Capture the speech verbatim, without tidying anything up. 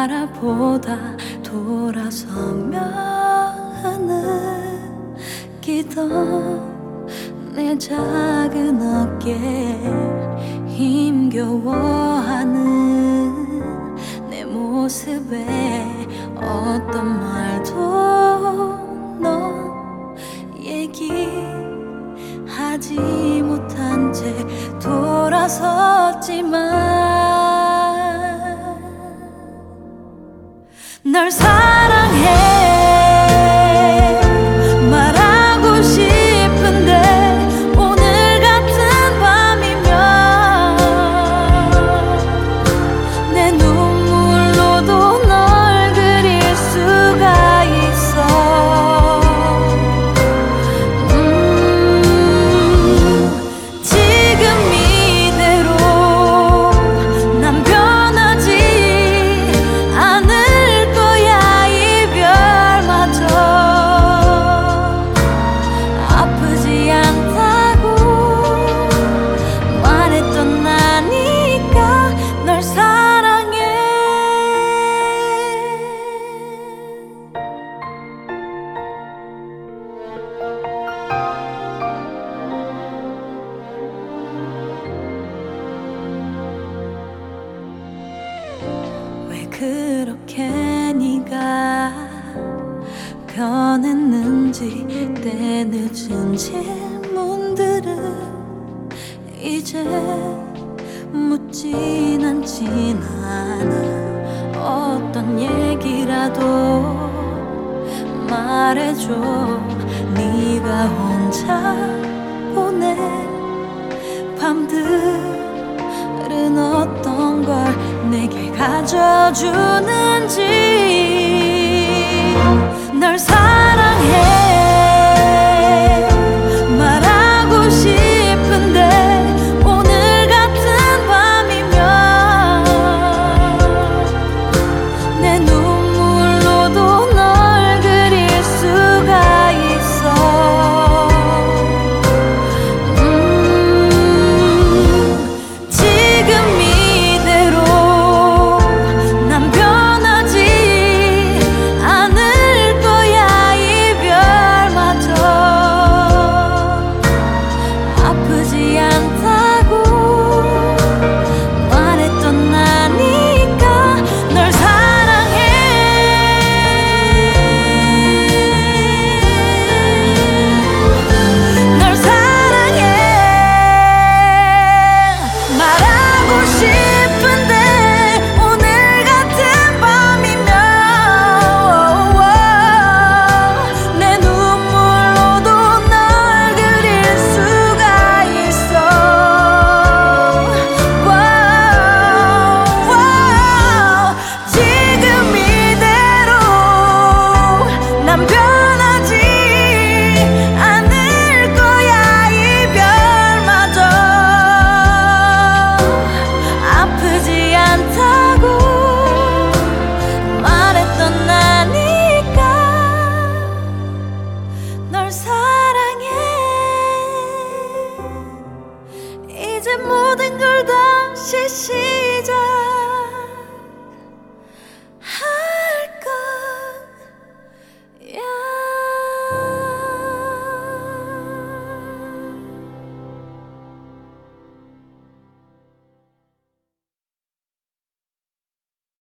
바라보다 돌아서면 느끼던 내 작은 어깨 힘겨워하는 내 모습에 어떤 말도 너 얘기하지 못한 채 돌아섰지만 널 사랑해 말하고 싶은데 오늘 같은 밤이면 내 눈물로도 널 그릴 수가 있어. 음, 지금 이대로 난 변하지 않을 아프지 않다고 말했던 나니까 널 사랑해. 왜 그렇게 네가 변했는지 때늦은 질문들은 이제 묻진 않진 않아. 어떤 얘기라도 말해줘. 네가 혼자 보낸 밤들은 어떤 걸 내게 가져주는지. 널 사랑해